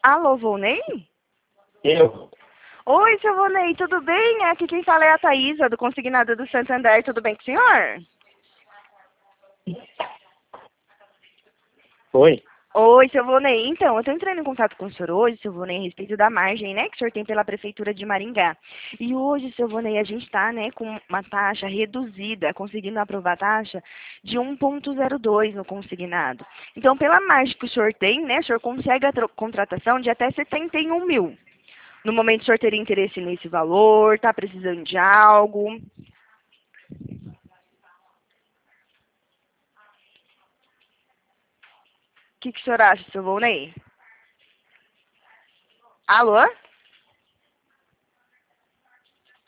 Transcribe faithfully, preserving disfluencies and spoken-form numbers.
Alô, Volney? Eu? Oi, seu Volney, tudo bem? Aqui quem fala é a Thaísa, do Consignado do Santander. Tudo bem com o senhor? Oi? Oi, seu Volney. Então, eu estou entrando em contato com o senhor hoje, seu Volney, a respeito da margem, né, que o senhor tem pela Prefeitura de Maringá. E hoje, seu Volney, a gente está, né, com uma taxa reduzida, conseguindo aprovar a taxa de um vírgula zero dois no consignado. Então, pela margem que o senhor tem, né, o senhor consegue a tro- contratação de até setenta e um mil. No momento, o senhor teria interesse nesse valor? Está precisando de algo? O que, que o senhor acha, seu Volney? Alô?